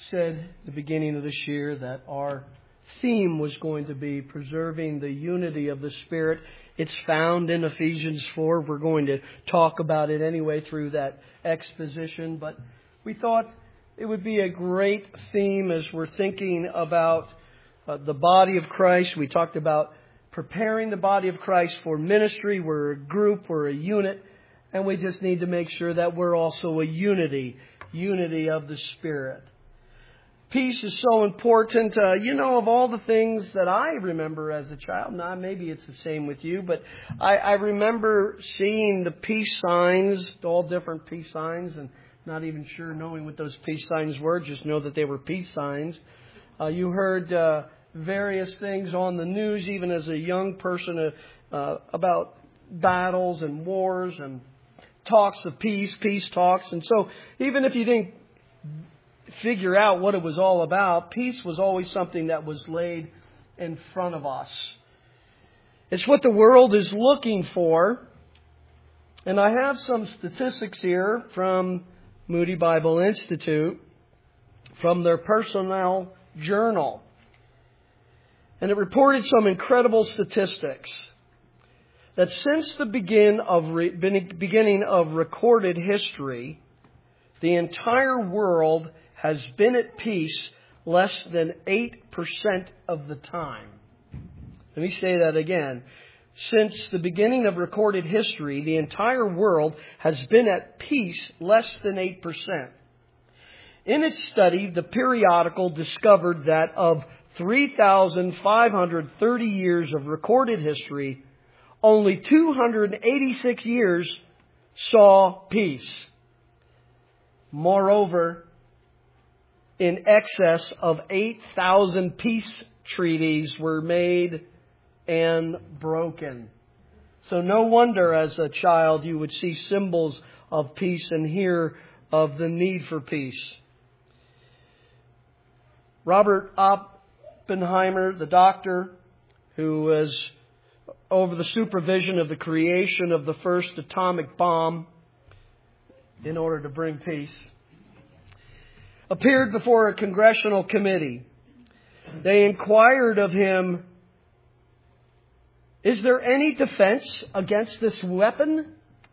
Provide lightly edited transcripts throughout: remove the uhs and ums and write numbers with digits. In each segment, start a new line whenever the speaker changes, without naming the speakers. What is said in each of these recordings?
said at the beginning of this year that our theme was going to be preserving the unity of the Spirit. It's found in Ephesians 4. We're going to talk about it anyway through that exposition. But we thought it would be a great theme as we're thinking about the body of Christ. We talked about preparing the body of Christ for ministry. We're a group, we're a unit, and we just need to make sure that we're also a unity of the Spirit. Peace is so important. Of all the things that I remember as a child, now maybe it's the same with you, but I remember seeing the peace signs, all different peace signs, and not even sure knowing what those peace signs were, just know that they were peace signs. You heard various things on the news, even as a young person, about battles and wars and talks of peace talks. And so even if you didn't figure out what it was all about, peace was always something that was laid in front of us. It's what the world is looking for. And I have some statistics here from Moody Bible Institute, from their personnel journal. And it reported some incredible statistics. That since the beginning of recorded history, the entire world has been at peace less than 8% of the time. Let me say that again. Since the beginning of recorded history, the entire world has been at peace less than 8%. In its study, the periodical discovered that of 3,530 years of recorded history, only 286 years saw peace. Moreover, in excess of 8,000 peace treaties were made and broken. So no wonder as a child you would see symbols of peace and hear of the need for peace. Robert Oppenheimer, the doctor who was over the supervision of the creation of the first atomic bomb in order to bring peace, appeared before a congressional committee. They inquired of him, "Is there any defense against this weapon?"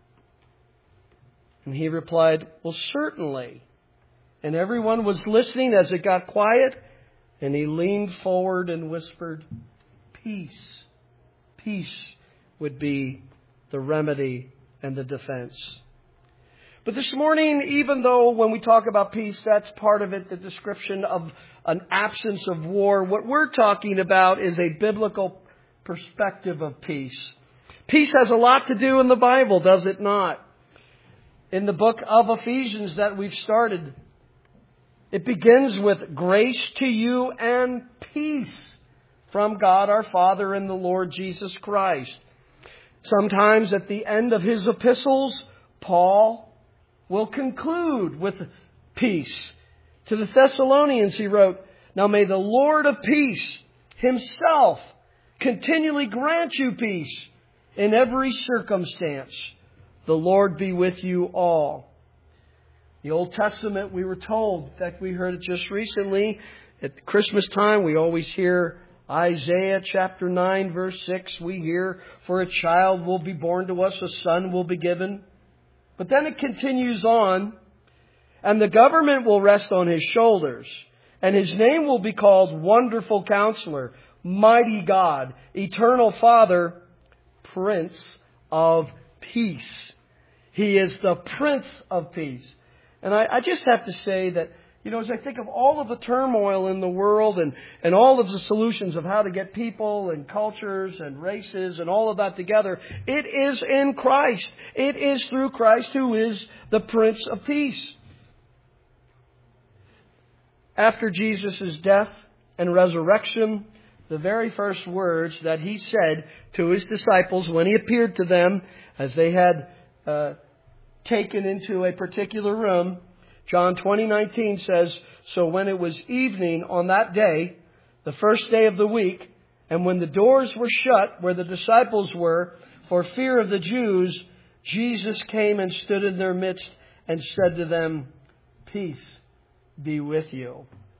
And he replied, "Well, certainly." And everyone was listening as it got quiet. And he leaned forward and whispered, "Peace. Peace would be the remedy and the defense." But this morning, even though when we talk about peace, that's part of it, the description of an absence of war, what we're talking about is a biblical perspective of peace. Peace has a lot to do in the Bible, does it not? In the book of Ephesians that we've started, it begins with grace to you and peace from God our Father and the Lord Jesus Christ. Sometimes at the end of his epistles, Paul will conclude with peace. To the Thessalonians he wrote, "Now may the Lord of peace himself continually grant you peace in every circumstance. The Lord be with you all." The Old Testament, we were told, in fact we heard it just recently, at Christmas time we always hear Isaiah chapter 9 verse 6. We hear, "For a child will be born to us, a son will be given." But then it continues on, "And the government will rest on his shoulders, and his name will be called Wonderful Counselor, Mighty God, Eternal Father, Prince of Peace." He is the Prince of Peace. And I just have to say that, as I think of all of the turmoil in the world and all of the solutions of how to get people and cultures and races and all of that together, it is in Christ. It is through Christ who is the Prince of Peace. After Jesus' death and resurrection, the very first words that he said to his disciples when he appeared to them as they had taken into a particular room, John 20:19 says, "So when it was evening on that day, the first day of the week, and when the doors were shut where the disciples were for fear of the Jews, Jesus came and stood in their midst and said to them, 'Peace be with you.'"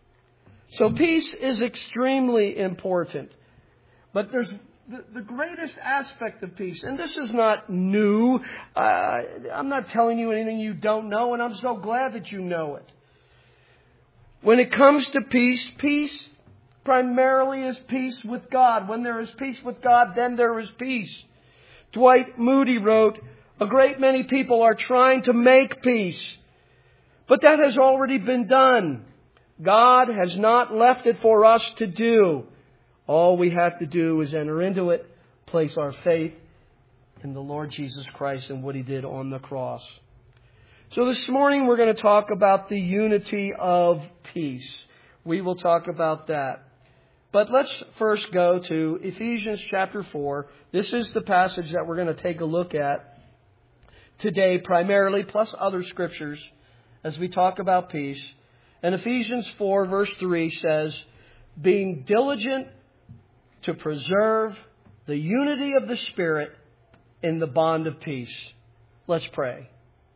So peace is extremely important. But there's the greatest aspect of peace, and this is not new. I'm not telling you anything you don't know, and I'm so glad that you know it. When it comes to peace, peace primarily is peace with God. When there is peace with God, then there is peace. Dwight Moody wrote, "A great many people are trying to make peace, but that has already been done. God has not left it for us to do. All we have to do is enter into it, place our faith in the Lord Jesus Christ and what He did on the cross." So this morning we're going to talk about the unity of peace. We will talk about that. But let's first go to Ephesians chapter 4. This is the passage that we're going to take a look at today primarily, plus other scriptures as we talk about peace. And Ephesians 4 verse 3 says, "Being diligent to preserve the unity of the Spirit in the bond of peace." Let's pray.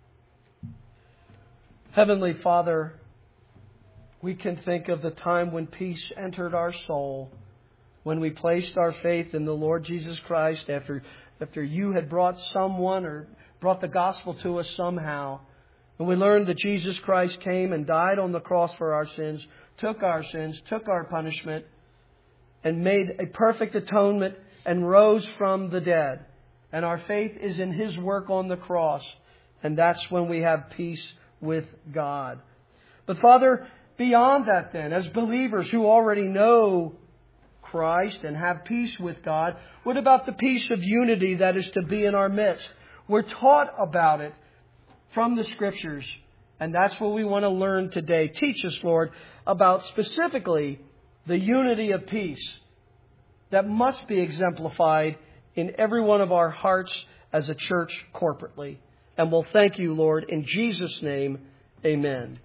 Heavenly Father, we can think of the time when peace entered our soul, when we placed our faith in the Lord Jesus Christ after you had brought someone or brought the gospel to us somehow. And we learned that Jesus Christ came and died on the cross for our sins, took our punishment, and made a perfect atonement and rose from the dead. And our faith is in His work on the cross. And that's when we have peace with God. But Father, beyond that then, as believers who already know Christ and have peace with God, what about the peace of unity that is to be in our midst? We're taught about it from the Scriptures. And that's what we want to learn today. Teach us, Lord, about specifically the unity of peace that must be exemplified in every one of our hearts as a church corporately. And we'll thank you, Lord, in Jesus' name, amen.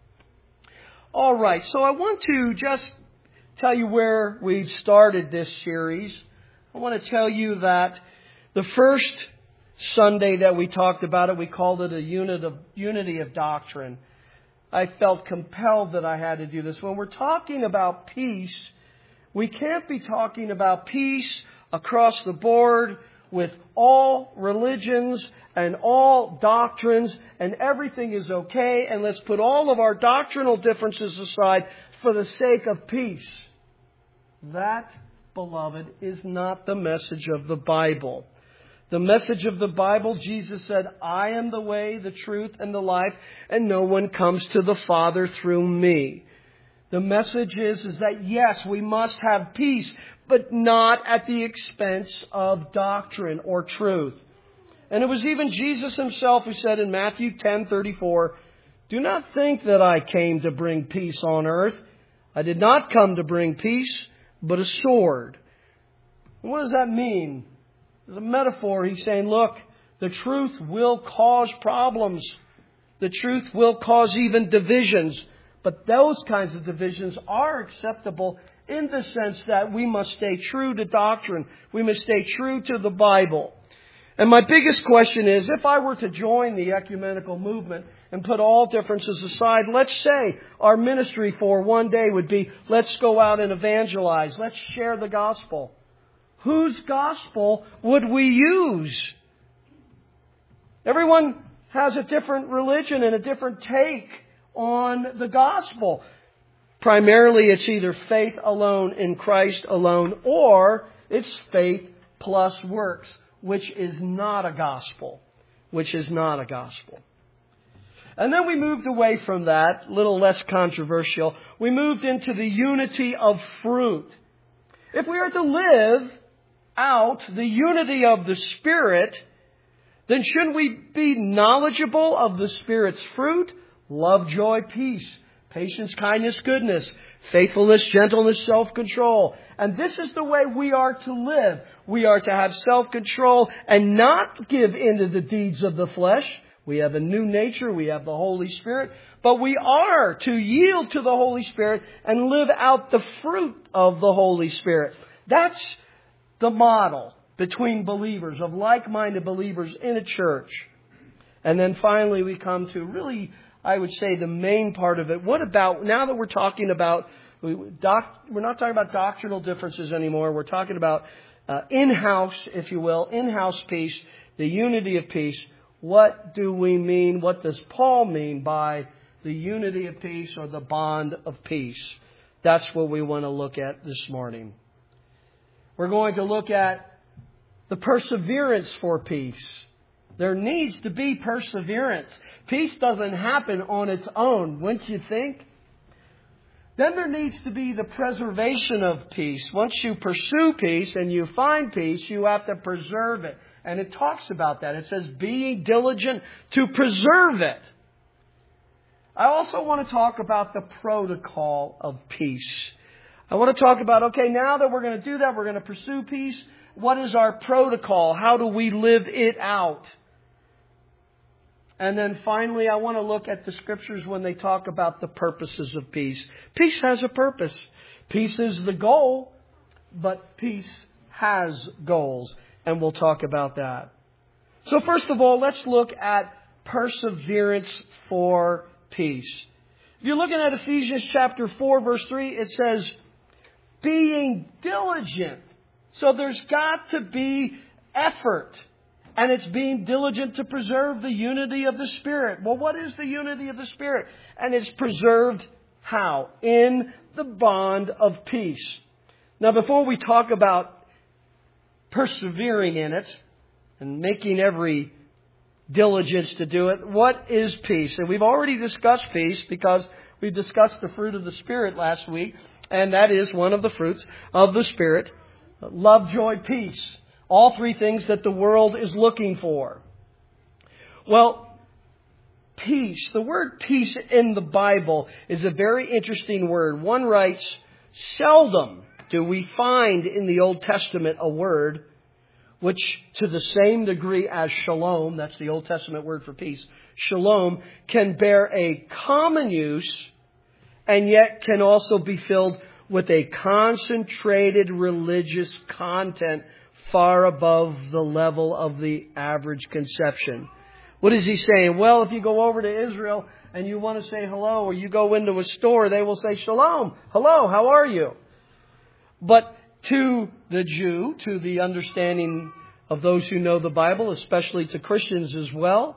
All right, so I want to just tell you where we've started this series. I want to tell you that the first Sunday that we talked about it, we called it a unity of doctrine. I felt compelled that I had to do this. When we're talking about peace, we can't be talking about peace across the board with all religions and all doctrines and everything is okay, and let's put all of our doctrinal differences aside for the sake of peace. That, beloved, is not the message of the Bible. The message of the Bible, Jesus said, "I am the way, the truth, and the life, and no one comes to the Father through me." The message is that yes, we must have peace, but not at the expense of doctrine or truth. And it was even Jesus Himself who said in Matthew 10:34, "Do not think that I came to bring peace on earth. I did not come to bring peace, but a sword." And what does that mean? As a metaphor, He's saying, look, the truth will cause problems. The truth will cause even divisions. But those kinds of divisions are acceptable in the sense that we must stay true to doctrine. We must stay true to the Bible. And my biggest question is, if I were to join the ecumenical movement and put all differences aside, let's say our ministry for one day would be, let's go out and evangelize. Let's share the gospel. Whose gospel would we use? Everyone has a different religion and a different take on the gospel. Primarily, it's either faith alone in Christ alone, or it's faith plus works, which is not a gospel. And then we moved away from that, a little less controversial. We moved into the unity of fruit. If we are to live out the unity of the Spirit, then shouldn't we be knowledgeable of the Spirit's fruit? Love, joy, peace, patience, kindness, goodness, faithfulness, gentleness, self-control. And this is the way we are to live. We are to have self-control and not give in to the deeds of the flesh. We have a new nature. We have the Holy Spirit. But we are to yield to the Holy Spirit and live out the fruit of the Holy Spirit. That's the model between believers, of like-minded believers in a church. And then finally we come to really, I would say, the main part of it. What about, now that we're talking about We're not talking about doctrinal differences anymore. We're talking about in-house, if you will, in-house peace, the unity of peace. What do we mean? What does Paul mean by the unity of peace or the bond of peace? That's what we want to look at this morning. We're going to look at the perseverance for peace. There needs to be perseverance. Peace doesn't happen on its own, wouldn't you think? Then there needs to be the preservation of peace. Once you pursue peace and you find peace, you have to preserve it. And it talks about that. It says, being diligent to preserve it. I also want to talk about the protocol of peace. I want to talk about, okay, now that we're going to do that, we're going to pursue peace. What is our protocol? How do we live it out? And then finally, I want to look at the Scriptures when they talk about the purposes of peace. Peace has a purpose. Peace is the goal, but peace has goals. And we'll talk about that. So first of all, let's look at perseverance for peace. If you're looking at Ephesians chapter 4, verse 3, it says, being diligent. So there's got to be effort. And it's being diligent to preserve the unity of the Spirit. Well, what is the unity of the Spirit? And it's preserved how? In the bond of peace. Now, before we talk about persevering in it and making every diligence to do it, what is peace? And we've already discussed peace because we discussed the fruit of the Spirit last week. And that is one of the fruits of the Spirit. Love, joy, peace. All three things that the world is looking for. Well, peace. The word peace in the Bible is a very interesting word. One writes, seldom do we find in the Old Testament a word which to the same degree as shalom, that's the Old Testament word for peace, shalom, can bear a common use and yet can also be filled with a concentrated religious content far above the level of the average conception. What is he saying? Well, if you go over to Israel and you want to say hello, or you go into a store, they will say shalom. Hello, how are you? But to the Jew, to the understanding of those who know the Bible, especially to Christians as well,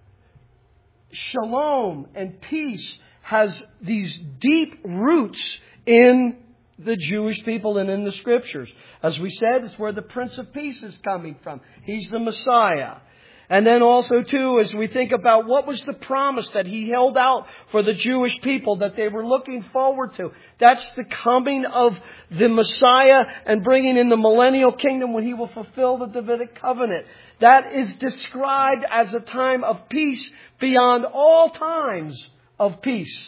shalom and peace has these deep roots in the Jewish people and in the Scriptures. As we said, it's where the Prince of Peace is coming from. He's the Messiah. And then also, too, as we think about what was the promise that He held out for the Jewish people that they were looking forward to. That's the coming of the Messiah and bringing in the millennial kingdom when He will fulfill the Davidic covenant. That is described as a time of peace beyond all times of peace.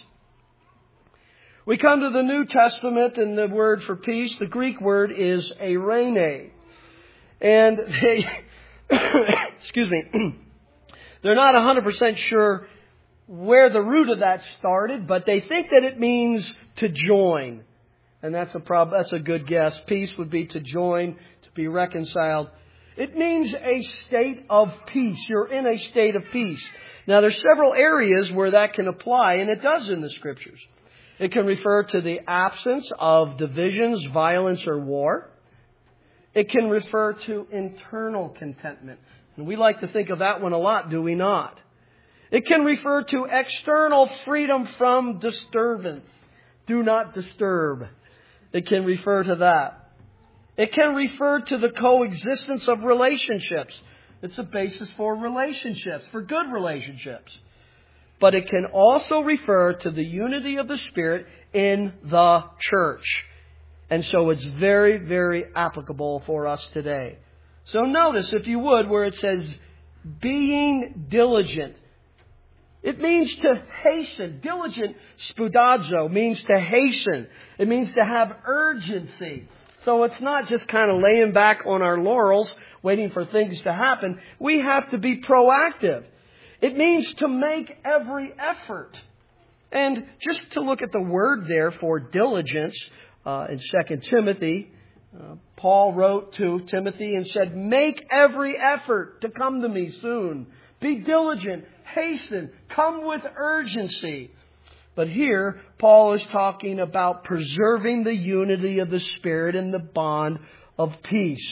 We come to the New Testament, and the word for peace, the Greek word is eirene. And they, excuse me, they're not 100% sure where the root of that started, but they think that it means to join. And that's a good guess. Peace would be to join, to be reconciled. It means a state of peace. You're in a state of peace. Now, there's several areas where that can apply, and it does in the Scriptures. It can refer to the absence of divisions, violence, or war. It can refer to internal contentment. And we like to think of that one a lot, do we not? It can refer to external freedom from disturbance. Do not disturb. It can refer to that. It can refer to the coexistence of relationships. It's a basis for relationships, for good relationships. But it can also refer to the unity of the Spirit in the church. And so it's very, very applicable for us today. So notice, if you would, where it says, being diligent. It means to hasten. Diligent, spoudazo, means to hasten. It means to have urgency. So it's not just kind of laying back on our laurels, waiting for things to happen. We have to be proactive. It means to make every effort. And just to look at the word there for diligence, in 2 Timothy, Paul wrote to Timothy and said, make every effort to come to me soon. Be diligent, hasten, come with urgency. But here, Paul is talking about preserving the unity of the Spirit and the bond of peace.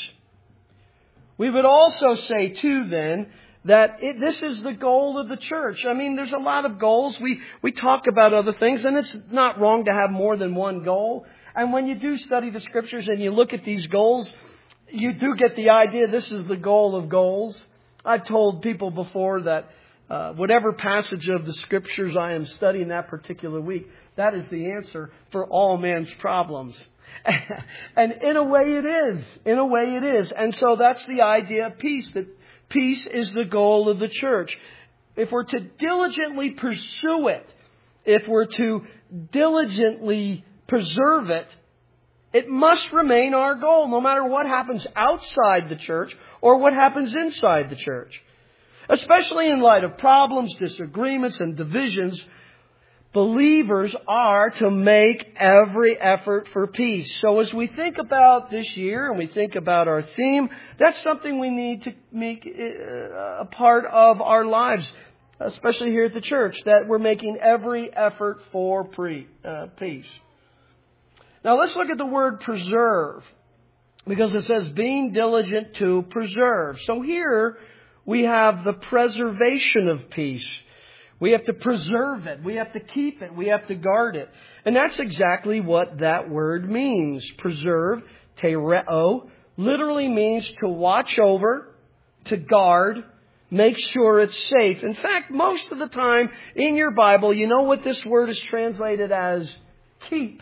We would also say, too, then, that this is the goal of the church. I mean, there's a lot of goals. We talk about other things, and it's not wrong to have more than one goal. And when you do study the Scriptures and you look at these goals, you do get the idea this is the goal of goals. I've told people before that whatever passage of the Scriptures I am studying that particular week, that is the answer for all man's problems. And in a way it is. In a way it is. And so that's the idea of peace, that peace is the goal of the church. If we're to diligently pursue it, if we're to diligently preserve it, it must remain our goal, no matter what happens outside the church or what happens inside the church. Especially in light of problems, disagreements, and divisions, believers are to make every effort for peace. So as we think about this year and we think about our theme, that's something we need to make a part of our lives, especially here at the church, that we're making every effort for peace. Now let's look at the word preserve, because it says being diligent to preserve. So here we have the preservation of peace. We have to preserve it. We have to keep it. We have to guard it. And that's exactly what that word means. Preserve, tereo, literally means to watch over, to guard, make sure it's safe. In fact, most of the time in your Bible, you know what this word is translated as? Keep.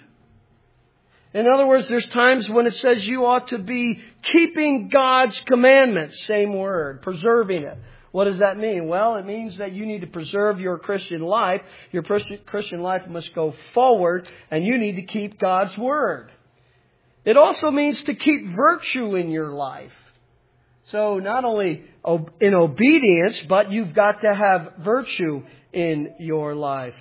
In other words, there's times when it says you ought to be keeping God's commandments. Same word, preserving it. What does that mean? Well, it means that you need to preserve your Christian life. Your Christian life must go forward, and you need to keep God's Word. It also means to keep virtue in your life. So not only in obedience, but you've got to have virtue in your life.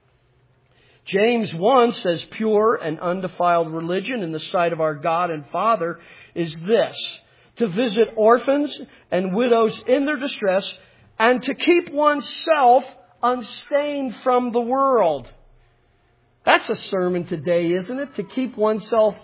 James 1 says, pure and undefiled religion in the sight of our God and Father is this: to visit orphans and widows in their distress, and to keep oneself unstained from the world. That's a sermon today, isn't it? To keep oneself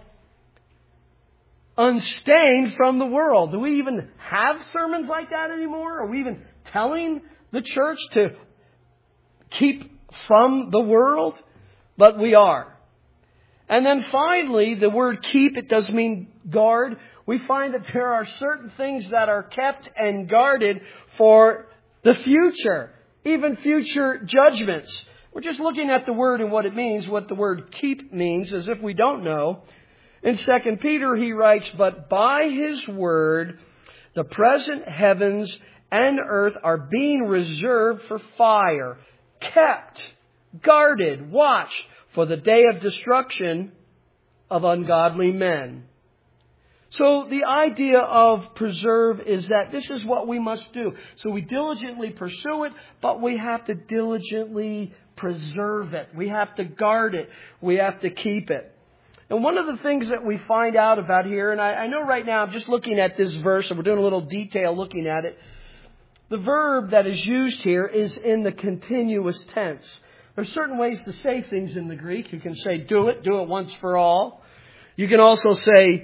unstained from the world. Do we even have sermons like that anymore? Are we even telling the church to keep from the world? But we are. And then finally, the word keep, it does mean guard. We find that there are certain things that are kept and guarded for the future, even future judgments. We're just looking at the word and what it means, what the word keep means, as if we don't know. In 2 Peter, he writes, but by His word, the present heavens and earth are being reserved for fire, kept, guarded, watched for the day of destruction of ungodly men. So the idea of preserve is that this is what we must do. So we diligently pursue it, but we have to diligently preserve it. We have to guard it. We have to keep it. And one of the things that we find out about here, and I know right now I'm just looking at this verse and we're doing a little detail looking at it. The verb that is used here is in the continuous tense. There's certain ways to say things in the Greek. You can say do it once for all. You can also say,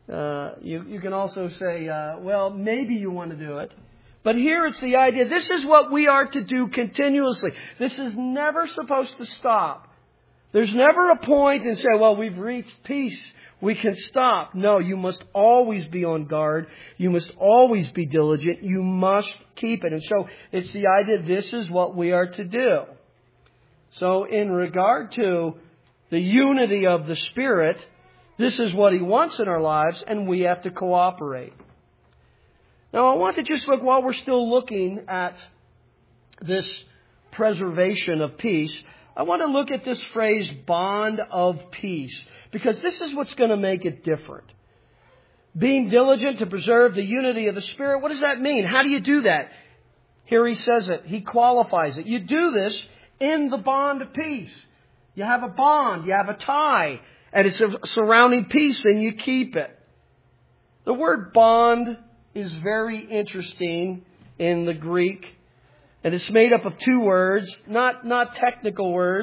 well, maybe you want to do it. But here it's the idea, this is what we are to do continuously. This is never supposed to stop. There's never a point and say, well, we've reached peace, we can stop. No, you must always be on guard. You must always be diligent. You must keep it. And so it's the idea, this is what we are to do. So in regard to the unity of the Spirit, this is what He wants in our lives, and we have to cooperate. Now, I want to just look, while we're still looking at this preservation of peace, I want to look at this phrase, bond of peace, because this is what's going to make it different. Being diligent to preserve the unity of the Spirit, what does that mean? How do you do that? Here he says it. He qualifies it. You do this in the bond of peace. You have a bond, you have a tie, and it's a surrounding peace, and you keep it. The word bond is very interesting in the Greek, and it's made up of two words, not technical words,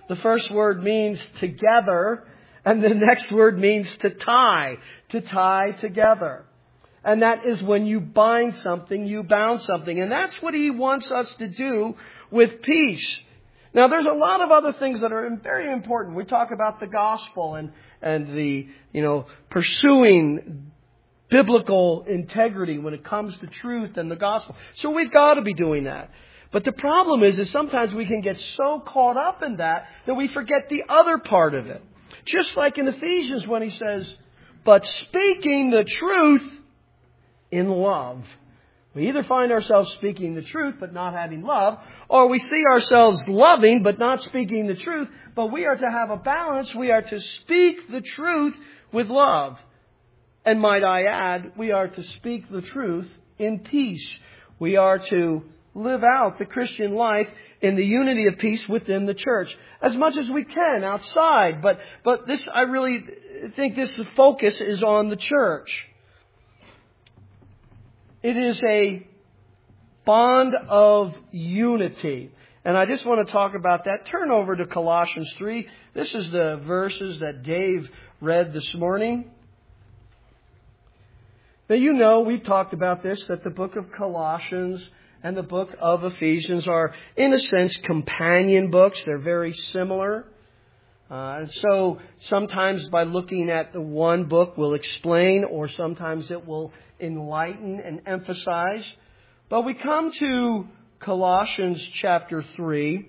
The first word means together, and the next word means to tie together. And that is when you bind something, you bound something. And that's what He wants us to do with peace. Now, there's a lot of other things that are very important. We talk about the gospel and the, pursuing biblical integrity when it comes to truth and the gospel. So we've got to be doing that. But the problem is sometimes we can get so caught up in that we forget the other part of it. Just like in Ephesians when he says, but speaking the truth in love. We either find ourselves speaking the truth but not having love, or we see ourselves loving but not speaking the truth. But we are to have a balance. We are to speak the truth with love. And might I add, we are to speak the truth in peace. We are to live out the Christian life in the unity of peace within the church as much as we can outside. But this, I really think this focus is on the church. It is a bond of unity. And I just want to talk about that. Turn over to Colossians 3. This is the verses that Dave read this morning. Now, we've talked about this, that the book of Colossians and the book of Ephesians are, in a sense, companion books. They're very similar. And so sometimes by looking at the one book will explain, or sometimes it will enlighten and emphasize. But we come to Colossians chapter 3,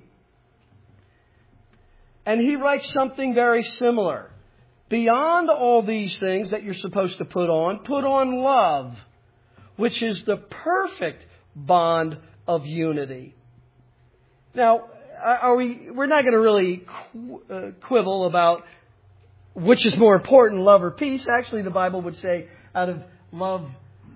and he writes something very similar. Beyond all these things that you're supposed to put on love, which is the perfect bond of unity. Now, we're not going to really quibble about which is more important, love or peace. Actually, the Bible would say out of love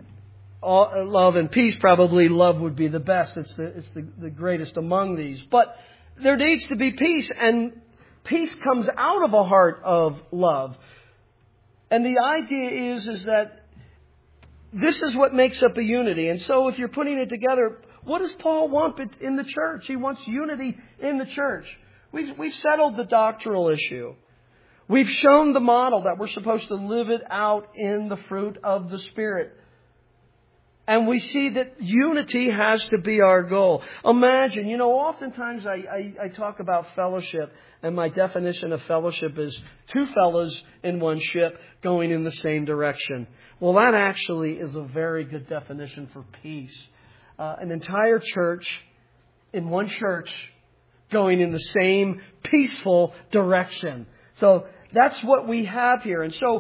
and peace, probably love would be the best. It's the greatest among these. But there needs to be peace, and peace comes out of a heart of love. And the idea is that this is what makes up a unity. And so if you're putting it together, what does Paul want in the church? He wants unity in the church. We've settled the doctrinal issue. We've shown the model that we're supposed to live it out in the fruit of the Spirit. And we see that unity has to be our goal. Imagine, oftentimes I talk about fellowship, and my definition of fellowship is two fellas in one ship going in the same direction. Well, that actually is a very good definition for peace. An entire church in one church going in the same peaceful direction. So that's what we have here. And so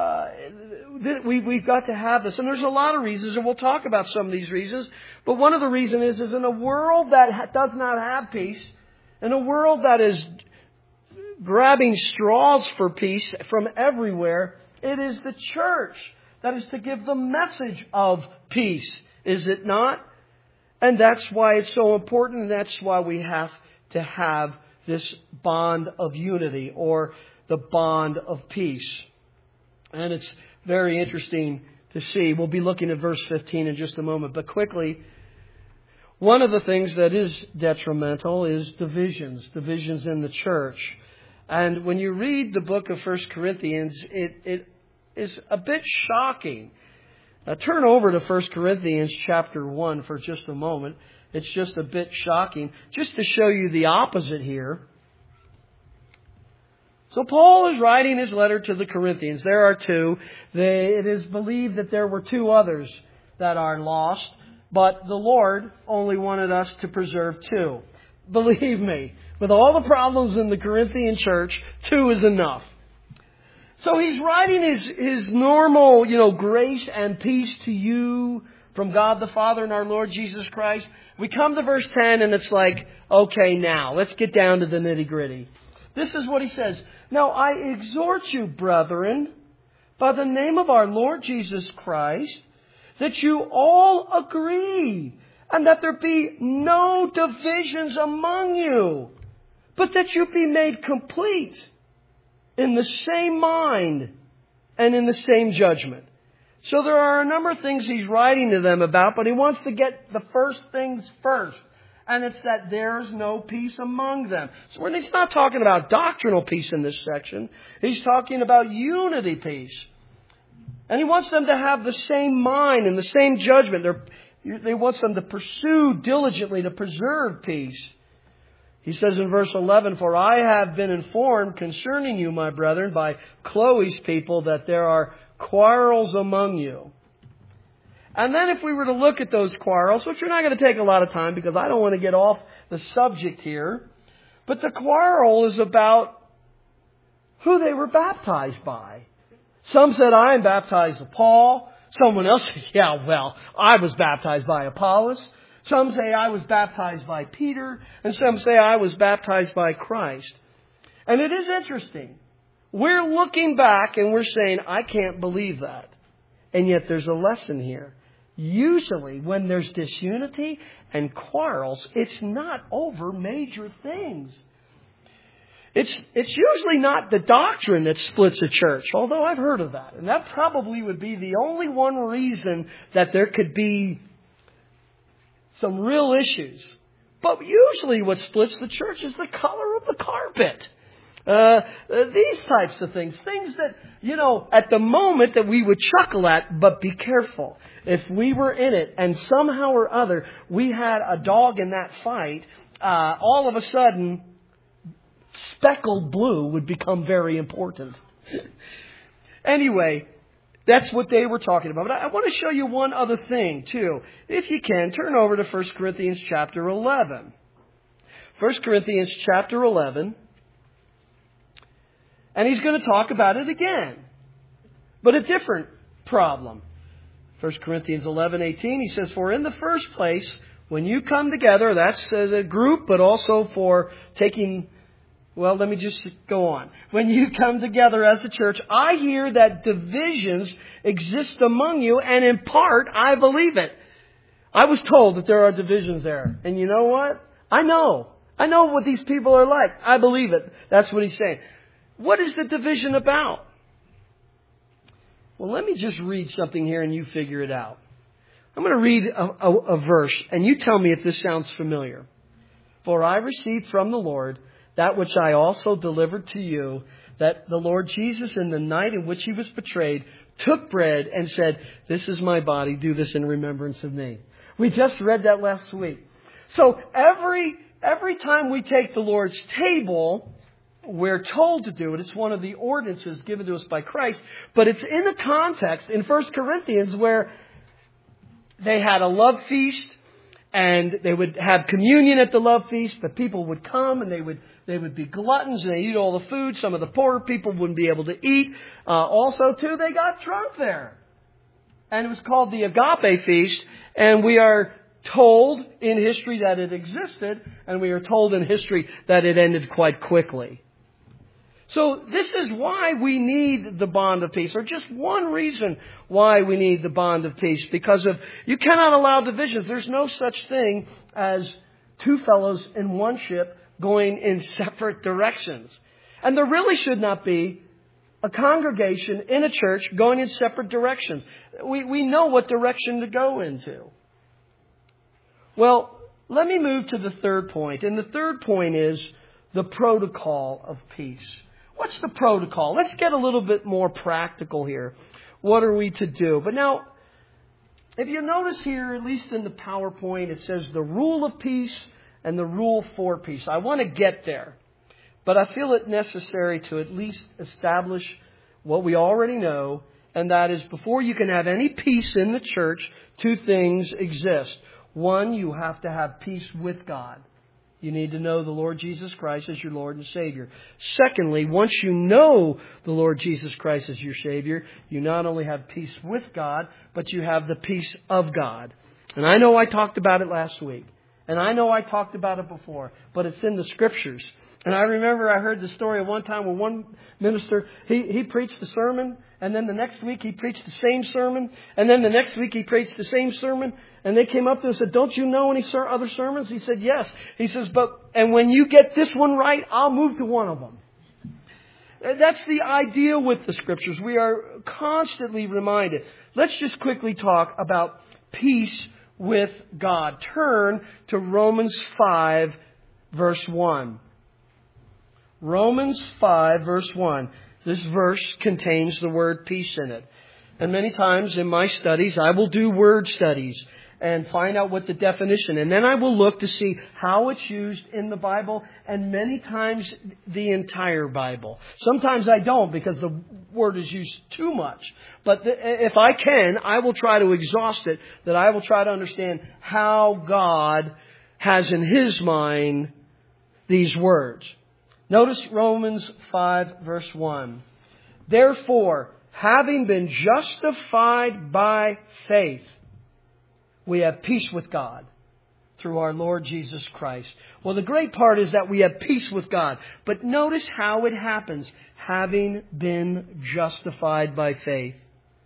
we've got to have this. And there's a lot of reasons, and we'll talk about some of these reasons. But one of the reasons is in a world that does not have peace, in a world that is grabbing straws for peace from everywhere, it is the church that is to give the message of peace. Is it not? And that's why it's so important, and that's why we have to have this bond of unity, or the bond of peace. And it's very interesting to see. We'll be looking at verse 15 in just a moment. But quickly, one of the things that is detrimental is divisions in the church. And when you read the book of 1 Corinthians, it is a bit shocking. Now, turn over to 1 Corinthians chapter 1 for just a moment. It's just a bit shocking. Just to show you the opposite here. So Paul is writing his letter to the Corinthians. There are two. It is believed that there were two others that are lost, but the Lord only wanted us to preserve two. Believe me, with all the problems in the Corinthian church, two is enough. So he's writing his normal, grace and peace to you from God the Father and our Lord Jesus Christ. We come to verse 10 and it's like, okay, now let's get down to the nitty-gritty. This is what he says. Now I exhort you, brethren, by the name of our Lord Jesus Christ, that you all agree, and that there be no divisions among you, but that you be made complete in the same mind and in the same judgment. So there are a number of things he's writing to them about, but he wants to get the first things first. And it's that there's no peace among them. So when he's not talking about doctrinal peace in this section. He's talking about unity peace. And he wants them to have the same mind and the same judgment. He wants them to pursue diligently to preserve peace. He says in verse 11, "For I have been informed concerning you, my brethren, by Chloe's people, that there are quarrels among you." And then if we were to look at those quarrels, which we're not going to take a lot of time because I don't want to get off the subject here, but the quarrel is about who they were baptized by. Some said, "I am baptized of Paul." Someone else said, "Yeah, well, I was baptized by Apollos." Some say, "I was baptized by Peter." And some say, "I was baptized by Christ." And it is interesting. We're looking back and we're saying, "I can't believe that." And yet there's a lesson here. Usually when there's disunity and quarrels, it's not over major things. It's usually not the doctrine that splits a church, although I've heard of that. And that probably would be the only one reason that there could be some real issues. But usually what splits the church is the color of the carpet. These types of things. Things that, at the moment that we would chuckle at, but be careful. If we were in it and somehow or other we had a dog in that fight, all of a sudden speckled blue would become very important. Anyway, that's what they were talking about. But I want to show you one other thing, too. If you can, turn over to 1 Corinthians chapter 11. 1 Corinthians chapter 11. And he's going to talk about it again. But a different problem. 1 Corinthians 11:18, he says, "For in the first place, when you come together," that's as a group, but also for taking... Well, let me just go on. "When you come together as a church, I hear that divisions exist among you, and in part, I believe it." I was told that there are divisions there. And you know what? I know what these people are like. I believe it. That's what he's saying. What is the division about? Well, let me just read something here and you figure it out. I'm going to read a verse, and you tell me if this sounds familiar. "For I received from the Lord that which I also delivered to you, that the Lord Jesus, in the night in which He was betrayed, took bread and said, 'This is my body, do this in remembrance of me.'" We just read that last week. So every time we take the Lord's table, we're told to do it. It's one of the ordinances given to us by Christ. But it's in a context in 1 Corinthians where they had a love feast, and they would have communion at the love feast. The people would come and they would be gluttons and they eat all the food. Some of the poorer people wouldn't be able to eat. Also, too, they got drunk there. And it was called the Agape Feast. And we are told in history that it existed. And we are told in history that it ended quite quickly. So this is why we need the bond of peace, or just one reason why we need the bond of peace, because you cannot allow divisions. There's no such thing as two fellows in one ship going in separate directions. And there really should not be a congregation in a church going in separate directions. We know what direction to go into. Well, let me move to the third point. And the third point is the protocol of peace. What's the protocol? Let's get a little bit more practical here. What are we to do? But now, if you notice here, at least in the PowerPoint, it says the rule of peace and the rule for peace. I want to get there. But I feel it necessary to at least establish what we already know. And that is, before you can have any peace in the church, two things exist. One, you have to have peace with God. You need to know the Lord Jesus Christ as your Lord and Savior. Secondly, once you know the Lord Jesus Christ as your Savior, you not only have peace with God, but you have the peace of God. And I know I talked about it last week. And I know I talked about it before. But it's in the Scriptures. And I remember I heard the story of one time where one minister, he preached the sermon. And then the next week he preached the same sermon. And then the next week he preached the same sermon. And they came up to him and said, "Don't you know any other sermons?" He said, "Yes." He says, and when you get this one right, I'll move to one of them. That's the idea with the Scriptures. We are constantly reminded. Let's just quickly talk about peace with God. Turn to Romans 5, verse 1. Romans 5, verse 1. This verse contains the word peace in it. And many times in my studies, I will do word studies and find out what the definition. And then I will look to see how it's used in the Bible, and many times the entire Bible. Sometimes I don't because the word is used too much. But if I can, I will try to exhaust it, that I will try to understand how God has in His mind these words. Notice Romans 5, verse 1. Therefore, having been justified by faith, we have peace with God through our Lord Jesus Christ. Well, the great part is that we have peace with God. But notice how it happens. Having been justified by faith.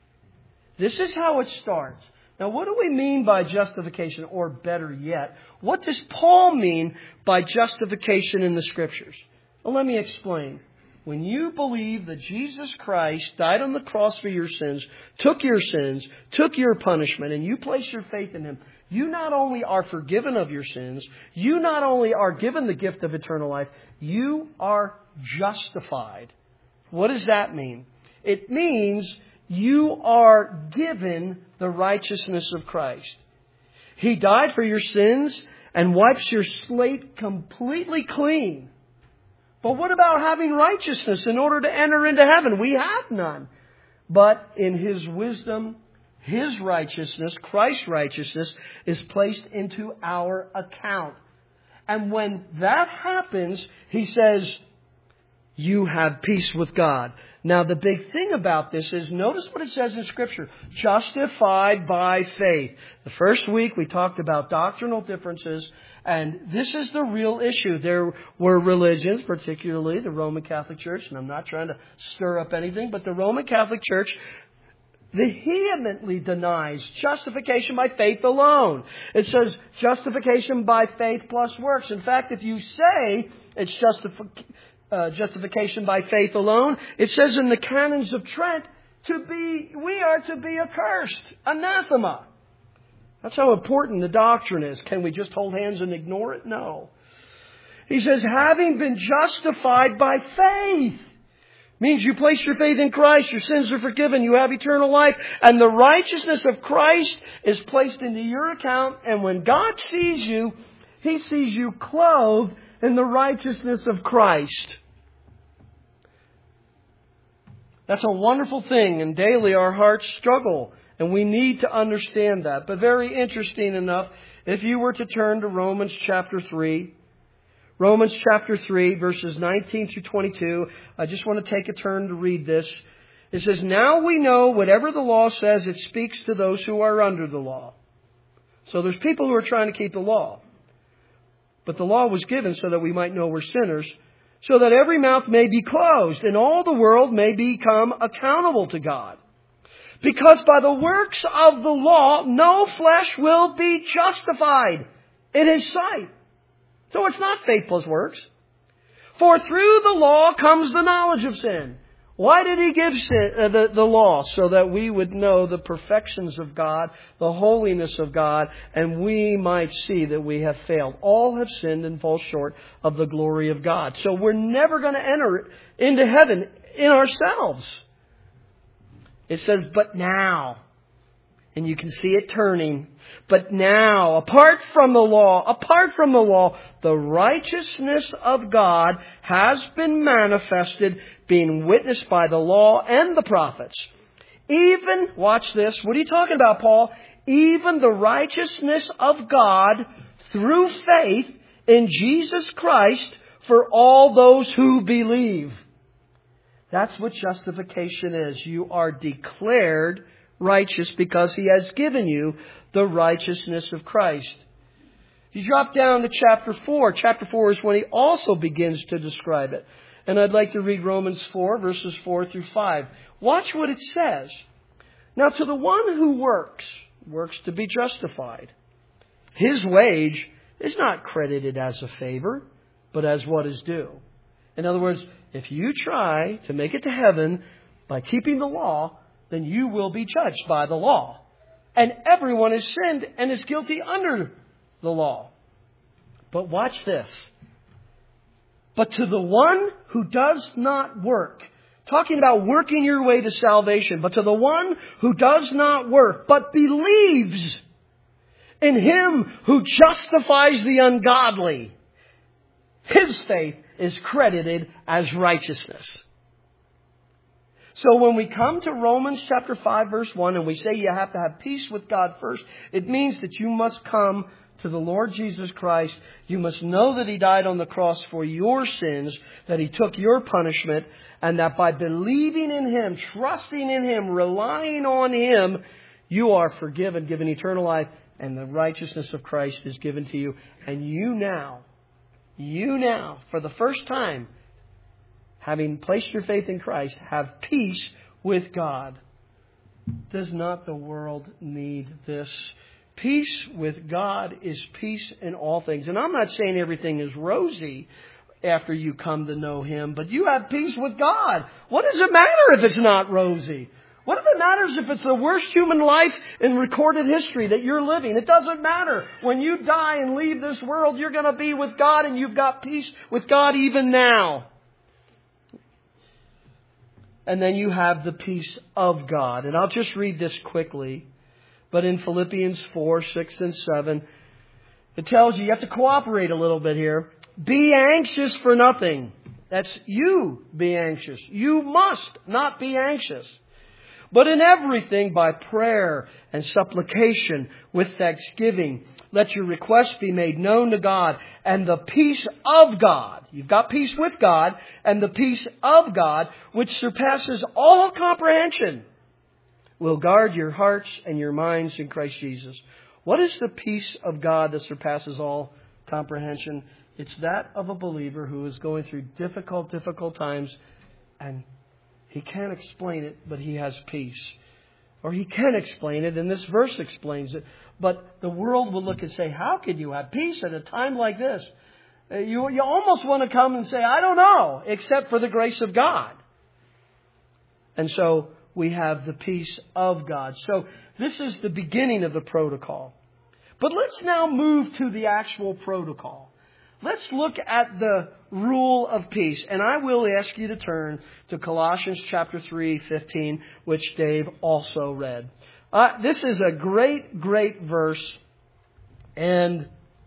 This is how it starts. Now, what do we mean by justification? Or better yet, what does Paul mean by justification in the Scriptures? Well, let me explain. When you believe that Jesus Christ died on the cross for your sins, took your punishment, and you place your faith in Him, you not only are forgiven of your sins, you not only are given the gift of eternal life, you are justified. What does that mean? It means you are given the righteousness of Christ. He died for your sins and wipes your slate completely clean. But what about having righteousness in order to enter into heaven? We have none. But in His wisdom, His righteousness, Christ's righteousness, is placed into our account. And when that happens, He says, you have peace with God. Now, the big thing about this is, notice what it says in Scripture. Justified by faith. The first week we talked about doctrinal differences. And this is the real issue. There were religions, particularly the Roman Catholic Church, and I'm not trying to stir up anything, but the Roman Catholic Church vehemently denies justification by faith alone. It says justification by faith plus works. In fact, if you say it's justification by faith alone, it says in the canons of Trent, we are to be accursed, anathema. That's how important the doctrine is. Can we just hold hands and ignore it? No. He says, having been justified by faith, means you place your faith in Christ, your sins are forgiven, you have eternal life, and the righteousness of Christ is placed into your account, and when God sees you, He sees you clothed in the righteousness of Christ. That's a wonderful thing, and daily our hearts struggle. And we need to understand that. But very interesting enough, if you were to turn to Romans chapter 3, Romans chapter 3, verses 19 through 22, I just want to take a turn to read this. It says, now we know whatever the law says, it speaks to those who are under the law. So there's people who are trying to keep the law. But the law was given so that we might know we're sinners, so that every mouth may be closed, and all the world may become accountable to God. Because by the works of the law, no flesh will be justified in His sight. So it's not faith plus works. For through the law comes the knowledge of sin. Why did He give the law? So that we would know the perfections of God, the holiness of God, and we might see that we have failed. All have sinned and fall short of the glory of God. So we're never going to enter into heaven in ourselves. It says, but now, and you can see it turning, but now, apart from the law, the righteousness of God has been manifested, being witnessed by the law and the prophets. Even, watch this, what are you talking about, Paul? Even the righteousness of God through faith in Jesus Christ for all those who believe. That's what justification is. You are declared righteous because He has given you the righteousness of Christ. If you drop down to chapter 4, chapter 4 is when he also begins to describe it. And I'd like to read Romans 4, verses 4 through 5. Watch what it says. Now to the one who works to be justified, his wage is not credited as a favor, but as what is due. In other words, if you try to make it to heaven by keeping the law, then you will be judged by the law. And everyone has sinned and is guilty under the law. But watch this. But to the one who does not work, talking about working your way to salvation, but to the one who does not work, but believes in Him who justifies the ungodly, his faith is credited as righteousness. So when we come to Romans chapter 5 verse 1 and we say you have to have peace with God first, it means that you must come to the Lord Jesus Christ. You must know that He died on the cross for your sins, that He took your punishment, and that by believing in Him, trusting in Him, relying on Him, you are forgiven, given eternal life, and the righteousness of Christ is given to you. And you now, for the first time, having placed your faith in Christ, have peace with God. Does not the world need this? Peace with God is peace in all things. And I'm not saying everything is rosy after you come to know Him, but you have peace with God. What does it matter if it's not rosy? What if it matters if it's the worst human life in recorded history that you're living? It doesn't matter. When you die and leave this world, you're going to be with God, and you've got peace with God even now. And then you have the peace of God. And I'll just read this quickly. But in Philippians 4, 6, and 7, it tells you have to cooperate a little bit here. Be anxious for nothing. That's you be anxious. You must not be anxious. But in everything by prayer and supplication with thanksgiving, let your requests be made known to God, and the peace of God, you've got peace with God, and the peace of God, which surpasses all comprehension, will guard your hearts and your minds in Christ Jesus. What is the peace of God that surpasses all comprehension? It's that of a believer who is going through difficult times, and he can't explain it, but he has peace. Or he can explain it, and this verse explains it. But the world will look and say, how can you have peace at a time like this? You almost want to come and say, I don't know, except for the grace of God. And so we have the peace of God. So this is the beginning of the protocol. But let's now move to the actual protocol. Let's look at the rule of peace. And I will ask you to turn to Colossians chapter 3, 15, which Dave also read. This is a great verse. And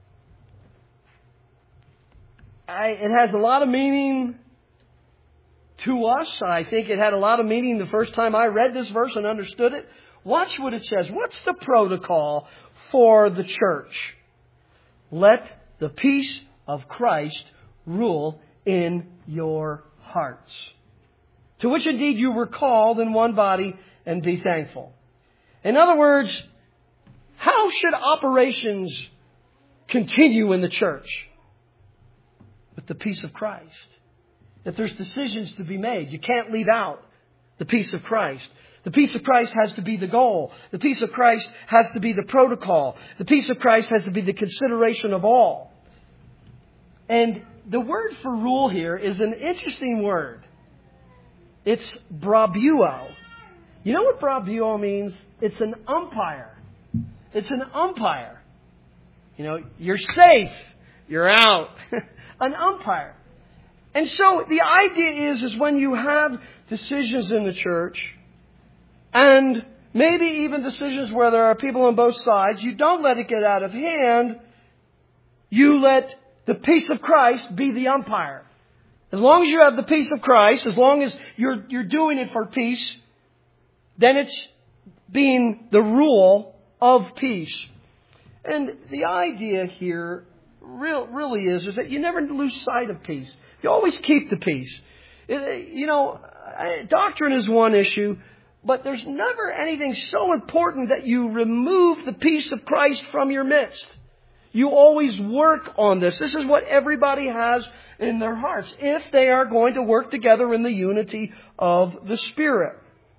it has a lot of meaning to us. I think it had a lot of meaning the first time I read this verse and understood it. Watch what it says. What's the protocol for the church? Let the peace of Christ rule in your hearts, to which indeed you were called in one body, and be thankful. In other words, how should operations continue in the church? With the peace of Christ. If there's decisions to be made, you can't leave out the peace of Christ. The peace of Christ has to be the goal. The peace of Christ has to be the protocol. The peace of Christ has to be the consideration of all. And the word for rule here is an interesting word. It's brabuo. You know what brabuo means? It's an umpire. It's an umpire. You know, you're safe. You're out. An umpire. And so the idea is when you have decisions in the church, and maybe even decisions where there are people on both sides, you don't let it get out of hand. You let the peace of Christ be the umpire. As long as you have the peace of Christ, as long as you're doing it for peace, then it's being the rule of peace. And the idea here really is that you never lose sight of peace. You always keep the peace. You know, doctrine is one issue, but there's never anything so important that you remove the peace of Christ from your midst. You always work on this. This is what everybody has in their hearts, if they are going to work together in the unity of the Spirit.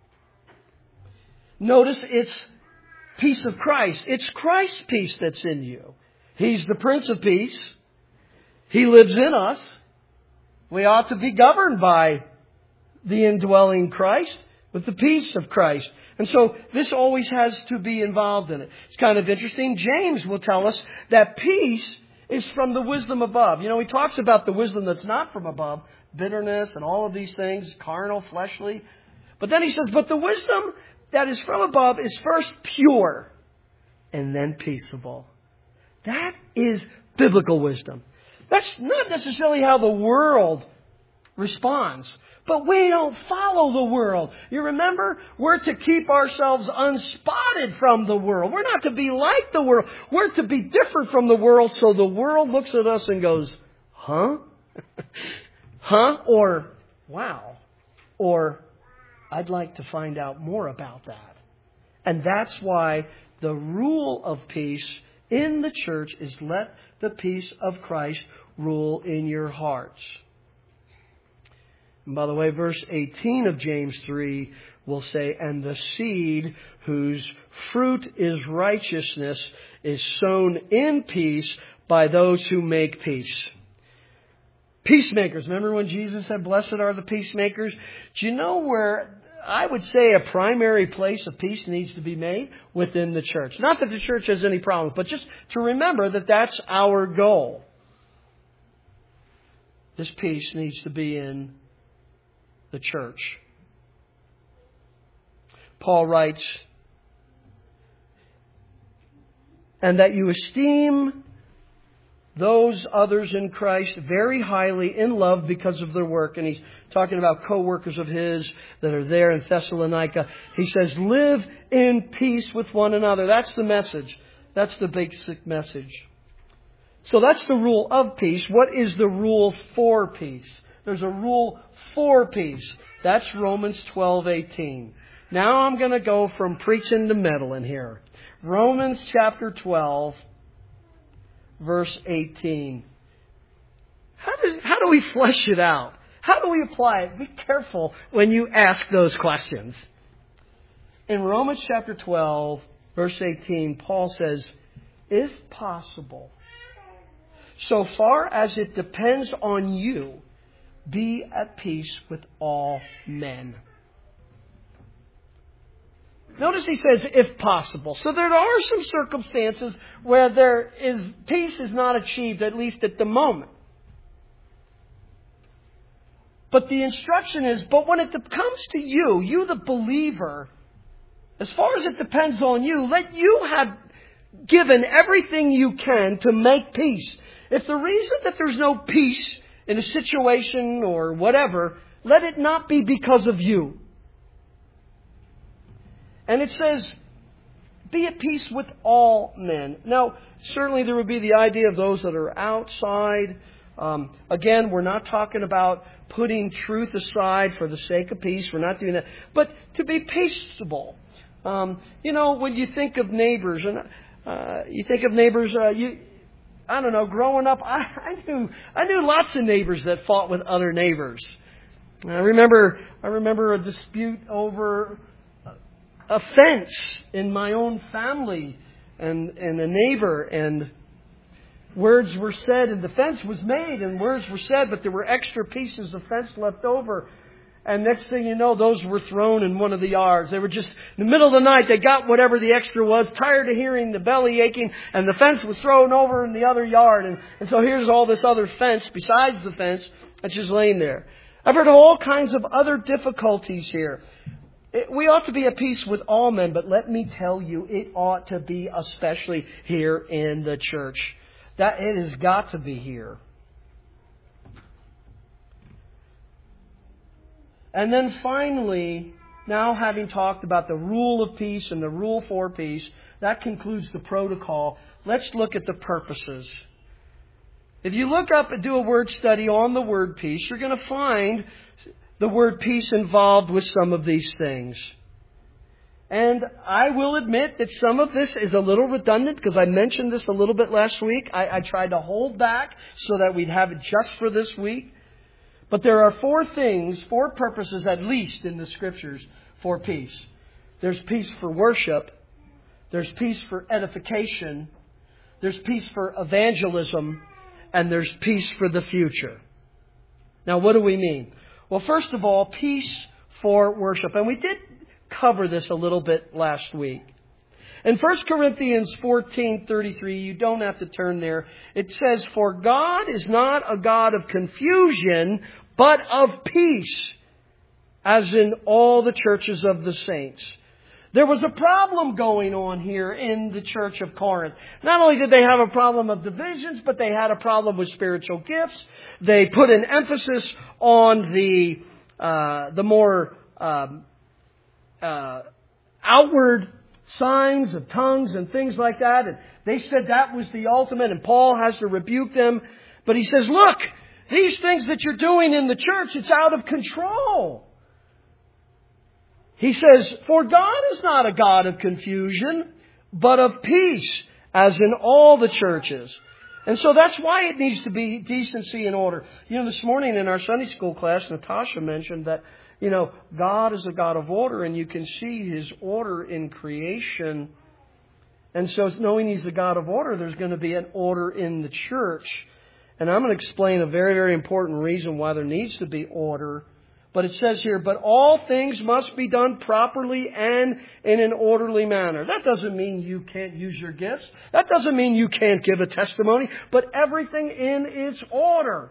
Notice it's peace of Christ. It's Christ's peace that's in you. He's the Prince of Peace. He lives in us. We ought to be governed by the indwelling Christ. with the peace of Christ. And so this always has to be involved in it. It's kind of interesting. James will tell us that peace is from the wisdom above. You know, he talks about the wisdom that's not from above, bitterness and all of these things, carnal, fleshly. But then he says, but the wisdom that is from above is first pure and then peaceable. That is biblical wisdom. That's not necessarily how the world responds. But we don't follow the world. You remember? We're to keep ourselves unspotted from the world. We're not to be like the world. We're to be different from the world so the world looks at us and goes, huh? Huh? Or, wow. Or, I'd like to find out more about that. And that's why the rule of peace in the church is let the peace of Christ rule in your hearts. And by the way, verse 18 of James 3 will say, and the seed whose fruit is righteousness is sown in peace by those who make peace. Peacemakers. Remember when Jesus said, blessed are the peacemakers? Do you know where I would say a primary place of peace needs to be made? Within the church. Not that the church has any problems, but just to remember that that's our goal. This peace needs to be in the church. Paul writes, and that you esteem those others in Christ very highly in love because of their work. And he's talking about co-workers of his that are there in Thessalonica. He says, live in peace with one another. That's the message. That's the basic message. So that's the rule of peace. What is the rule for peace? There's a rule for peace. That's Romans 12:18. Now I'm going to go from preaching to meddling here. Romans chapter 12. Verse 18. How do we flesh it out? How do we apply it? Be careful when you ask those questions. In Romans chapter 12, verse 18, Paul says, if possible, so far as it depends on you, be at peace with all men. Notice he says, if possible. So there are some circumstances where peace is not achieved, at least at the moment. But the instruction is, but when it comes to you the believer, as far as it depends on you, let you have given everything you can to make peace. If the reason that there's no peace in a situation or whatever, let it not be because of you. And it says, be at peace with all men. Now, certainly there would be the idea of those that are outside. Again, we're not talking about putting truth aside for the sake of peace. We're not doing that. But to be peaceable. When you think of neighbors, and I don't know, growing up, I knew lots of neighbors that fought with other neighbors. I remember a dispute over a fence in my own family and a neighbor, and words were said and the fence was made and words were said, but there were extra pieces of fence left over. And next thing you know, those were thrown in one of the yards. They were just, in the middle of the night, they got whatever the extra was, tired of hearing the belly aching, and the fence was thrown over in the other yard. And so here's all this other fence, besides the fence, that's just laying there. I've heard of all kinds of other difficulties here. We ought to be at peace with all men, but let me tell you, it ought to be especially here in the church. That it has got to be here. And then finally, now having talked about the rule of peace and the rule for peace, that concludes the protocol. Let's look at the purposes. If you look up and do a word study on the word peace, you're going to find the word peace involved with some of these things. And I will admit that some of this is a little redundant because I mentioned this a little bit last week. I tried to hold back so that we'd have it just for this week. But there are four purposes at least in the Scriptures for peace. There's peace for worship. There's peace for edification. There's peace for evangelism. And there's peace for the future. Now, what do we mean? Well, first of all, peace for worship. And we did cover this a little bit last week. In 1 Corinthians 14:33, you don't have to turn there. It says, "For God is not a God of confusion, but of peace, as in all the churches of the saints." There was a problem going on here in the church of Corinth. Not only did they have a problem of divisions, but they had a problem with spiritual gifts. They put an emphasis on the more outward signs of tongues and things like that. And they said that was the ultimate, and Paul has to rebuke them. But he says, look, these things that you're doing in the church, it's out of control. He says, "For God is not a God of confusion, but of peace, as in all the churches." And so that's why it needs to be decency and order. You know, this morning in our Sunday school class, Natasha mentioned that, God is a God of order, and you can see His order in creation. And so knowing He's a God of order, there's going to be an order in the church. And I'm going to explain a very, very important reason why there needs to be order. But it says here, "But all things must be done properly and in an orderly manner." That doesn't mean you can't use your gifts. That doesn't mean you can't give a testimony. But everything in its order.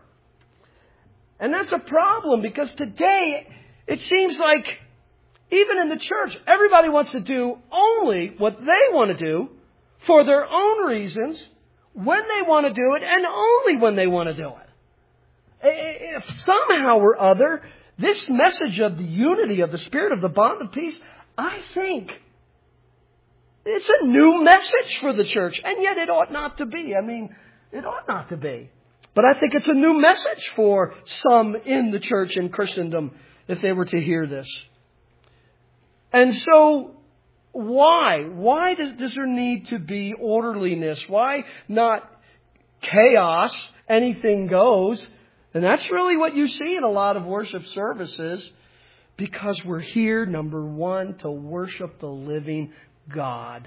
And that's a problem, because today it seems like even in the church, everybody wants to do only what they want to do for their own reasons, when they want to do it, and only when they want to do it. If somehow or other, this message of the unity of the Spirit, of the bond of peace, I think it's a new message for the church. And yet it ought not to be. It ought not to be. But I think it's a new message for some in the church in Christendom if they were to hear this. And so, why? Why does there need to be orderliness? Why not chaos? Anything goes. And that's really what you see in a lot of worship services, because we're here, number one, to worship the living God.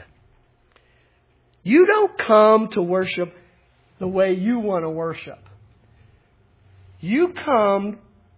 You don't come to worship the way you want to worship. You come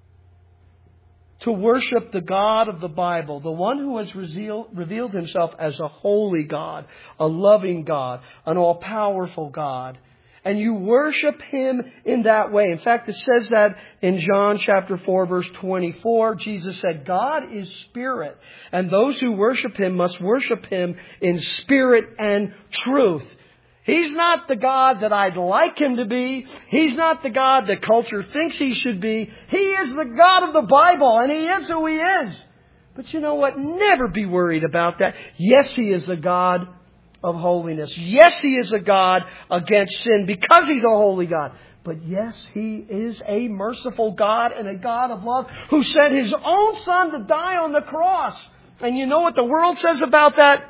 to worship the God of the Bible, the one who has revealed Himself as a holy God, a loving God, an all-powerful God. And you worship Him in that way. In fact, it says that in John chapter 4, verse 24. Jesus said, "God is spirit, and those who worship Him must worship Him in spirit and truth." He's not the God that I'd like Him to be. He's not the God that culture thinks He should be. He is the God of the Bible, and He is who He is. But you know what? Never be worried about that. Yes, He is a God of holiness. Yes, He is a God against sin because He's a holy God. But yes, He is a merciful God and a God of love who sent His own Son to die on the cross. And you know what the world says about that?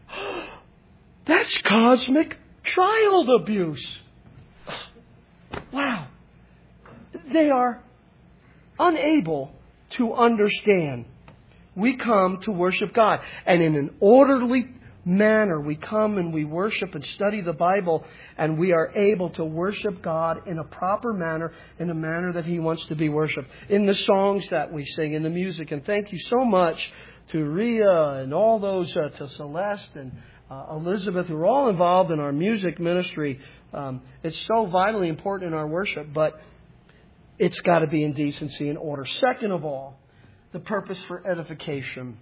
That's cosmic child abuse. Wow. They are unable to understand. We come to worship God. And in an orderly manner, we come and we worship and study the Bible, and we are able to worship God in a proper manner, in a manner that He wants to be worshipped. In the songs that we sing, in the music. And thank you so much to Rhea and all those, to Celeste and Elizabeth, who are all involved in our music ministry. It's so vitally important in our worship, but it's got to be in decency and order. Second of all, the purpose for edification.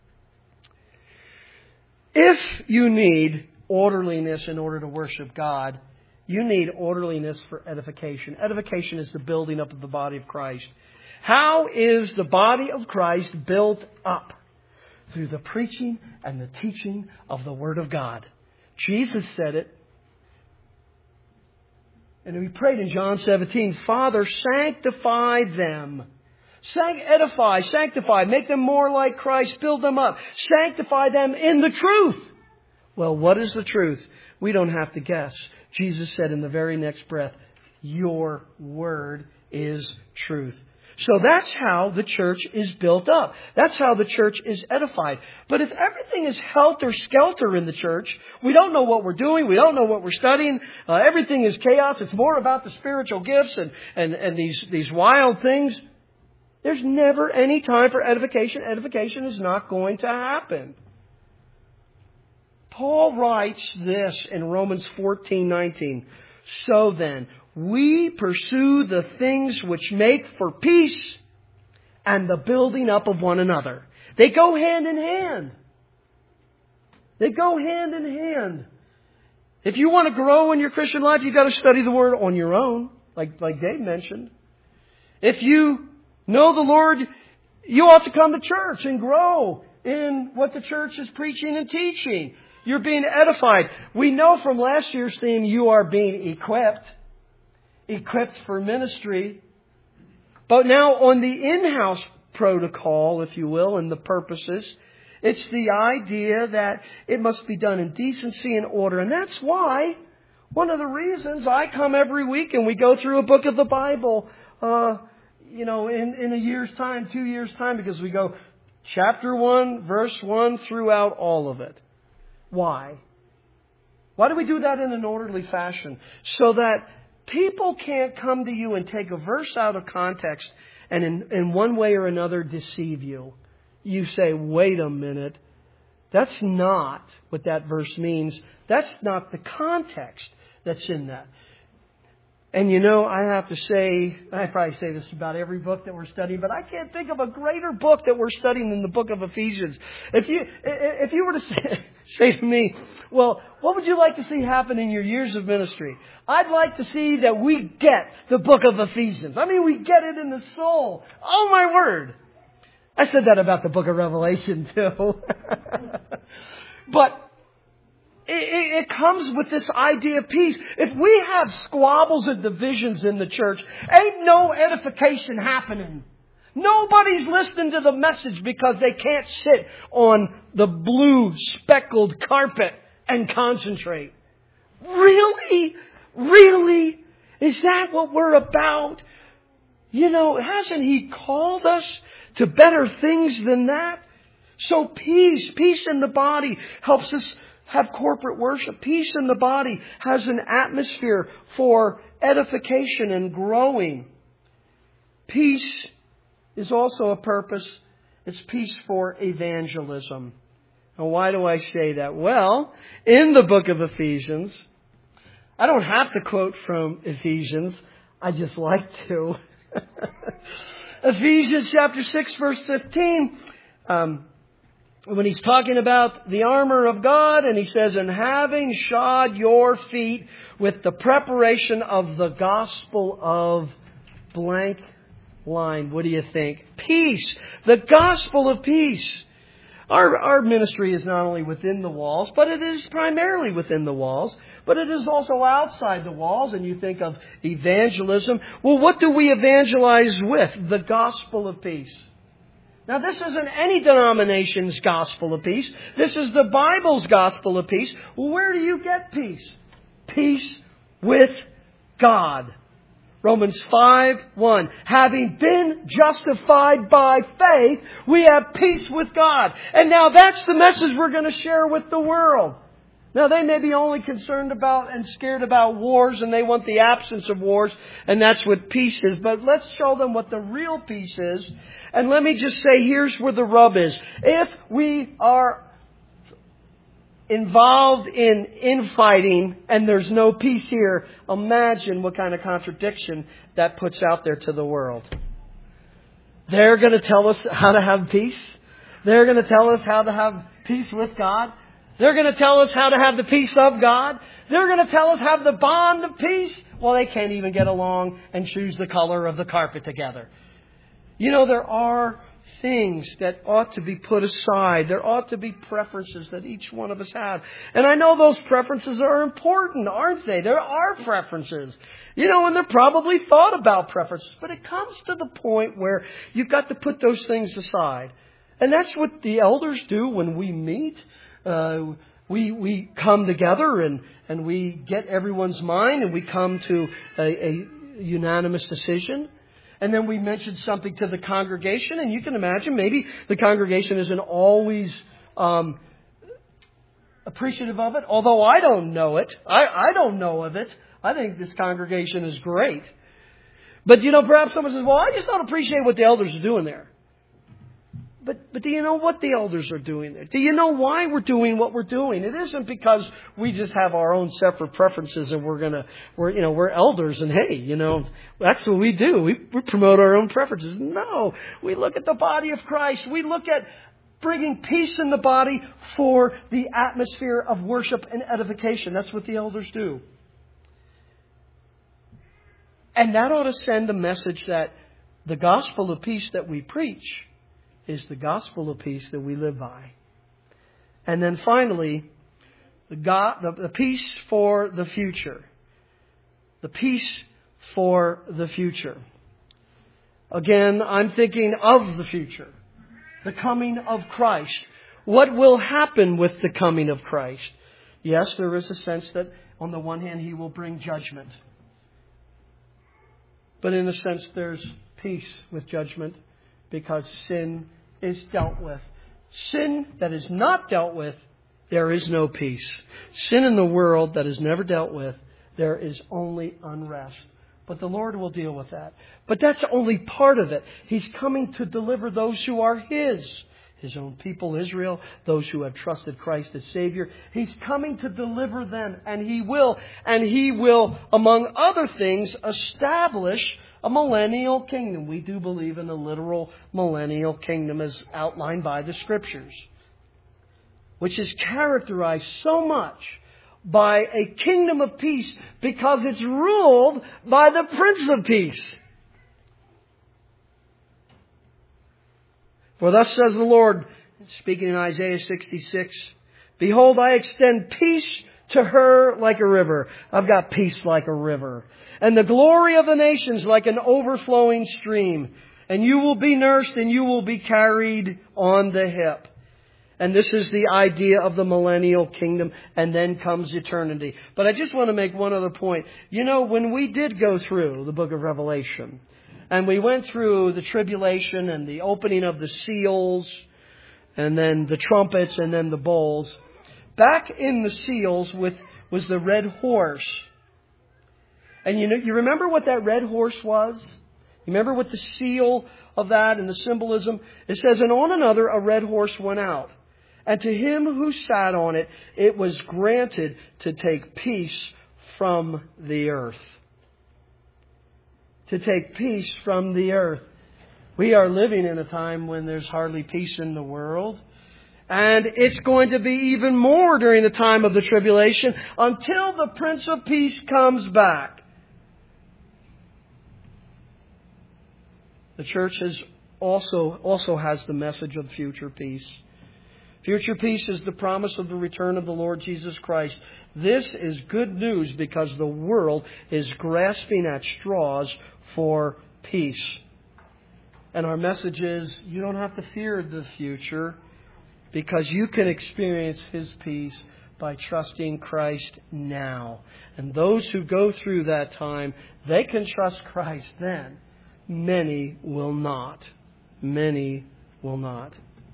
If you need orderliness in order to worship God, you need orderliness for edification. Edification is the building up of the body of Christ. How is the body of Christ built up? Through the preaching and the teaching of the Word of God. Jesus said it. And we prayed in John 17, "Father, sanctify them." Edify, sanctify, make them more like Christ, build them up. Sanctify them in the truth. Well, what is the truth? We don't have to guess. Jesus said in the very next breath, "Your word is truth." So that's how the church is built up. That's how the church is edified. But if everything is helter-skelter in the church, we don't know what we're doing, we don't know what we're studying, everything is chaos, it's more about the spiritual gifts and these wild things, There's never any time for edification. Edification is not going to happen. Paul writes this in Romans 14:19. So then, we pursue the things which make for peace and the building up of one another. They go hand in hand. They go hand in hand. If you want to grow in your Christian life, you've got to study the Word on your own, like Dave mentioned. If you know the Lord, you ought to come to church and grow in what the church is preaching and teaching. You're being edified. We know from last year's theme, you are being equipped for ministry. But now on the in-house protocol, if you will, and the purposes, it's the idea that it must be done in decency and order. And that's why, one of the reasons I come every week and we go through a book of the Bible, in a year's time, 2 years' time, because we go chapter 1, verse 1 throughout all of it. Why? Why do we do that in an orderly fashion? So that people can't come to you and take a verse out of context and in one way or another deceive you. You say, wait a minute, that's not what that verse means. That's not the context that's in that. And I have to say, I probably say this about every book that we're studying, but I can't think of a greater book that we're studying than the book of Ephesians. If you were to say to me, well, what would you like to see happen in your years of ministry? I'd like to see that we get the book of Ephesians. I mean, we get it in the soul. Oh, my word. I said that about the book of Revelation, too. But it comes with this idea of peace. If we have squabbles and divisions in the church, ain't no edification happening. Nobody's listening to the message because they can't sit on the blue speckled carpet and concentrate. Really? Really? Is that what we're about? Hasn't He called us to better things than that? So peace in the body helps us have corporate worship. Peace in the body has an atmosphere for edification and growing. Peace is also a purpose. It's peace for evangelism. And why do I say that? Well, in the book of Ephesians, I don't have to quote from Ephesians. I just like to. Ephesians chapter 6, verse 15. When he's talking about the armor of God, and he says, and having shod your feet with the preparation of the gospel of blank line. What do you think? Peace. The gospel of peace. Our ministry is not only within the walls, but it is primarily within the walls, but it is also outside the walls. And you think of evangelism. Well, what do we evangelize with? The gospel of peace. Now, this isn't any denomination's gospel of peace. This is the Bible's gospel of peace. Well, where do you get peace? Peace with God. Romans 5:1. Having been justified by faith, we have peace with God. And now that's the message we're going to share with the world. Now, they may be only concerned about and scared about wars, and they want the absence of wars, and that's what peace is. But let's show them what the real peace is. And let me just say, here's where the rub is. If we are involved in infighting and there's no peace here, imagine what kind of contradiction that puts out there to the world. They're going to tell us how to have peace. They're going to tell us how to have peace with God. They're going to tell us how to have the peace of God. They're going to tell us have the bond of peace. Well, they can't even get along and choose the color of the carpet together. There are things that ought to be put aside. There ought to be preferences that each one of us have. And I know those preferences are important, aren't they? There are preferences. And they're probably thought about preferences. But it comes to the point where you've got to put those things aside. And that's what the elders do when we meet. We come together and we get everyone's mind and we come to a unanimous decision. And then we mention something to the congregation, and you can imagine maybe the congregation isn't always appreciative of it, although I don't know it. I don't know of it. I think this congregation is great. But perhaps someone says, well, I just don't appreciate what the elders are doing there. But do you know what the elders are doing there? Do you know why we're doing what we're doing? It isn't because we just have our own separate preferences and we're elders and hey, that's what we do. We promote our own preferences. No, we look at the body of Christ. We look at bringing peace in the body for the atmosphere of worship and edification. That's what the elders do. And that ought to send a message that the gospel of peace that we preach is the gospel of peace that we live by. And then finally, the peace for the future. The peace for the future. Again, I'm thinking of the future. The coming of Christ. What will happen with the coming of Christ? Yes, there is a sense that on the one hand He will bring judgment. But in a sense there's peace with judgment because sin is dealt with. Sin that is not dealt with, there is no peace. Sin in the world that is never dealt with, there is only unrest. But the Lord will deal with that. But that's only part of it. He's coming to deliver those who are His own people, Israel, those who have trusted Christ as Savior. He's coming to deliver them, and He will, among other things, establish a millennial kingdom. We do believe in a literal millennial kingdom as outlined by the Scriptures, which is characterized so much by a kingdom of peace because it's ruled by the Prince of Peace. For thus says the Lord, speaking in Isaiah 66, Behold, I extend peace to her like a river. I've got peace like a river. And the glory of the nations like an overflowing stream. And you will be nursed and you will be carried on the hip. And this is the idea of the millennial kingdom. And then comes eternity. But I just want to make one other point. When we did go through the book of Revelation, and we went through the tribulation and the opening of the seals, and then the trumpets, and then the bowls, back in the seals was the red horse. And you remember what that red horse was? You remember what the seal of that and the symbolism? It says, And on another a red horse went out. And to him who sat on it, it was granted to take peace from the earth. To take peace from the earth. We are living in a time when there's hardly peace in the world. And it's going to be even more during the time of the tribulation until the Prince of Peace comes back. The church also has the message of future peace. Future peace is the promise of the return of the Lord Jesus Christ. This is good news because the world is grasping at straws for peace. And our message is, you don't have to fear the future because you can experience His peace by trusting Christ now. And those who go through that time, they can trust Christ then. Many will not. Many will not.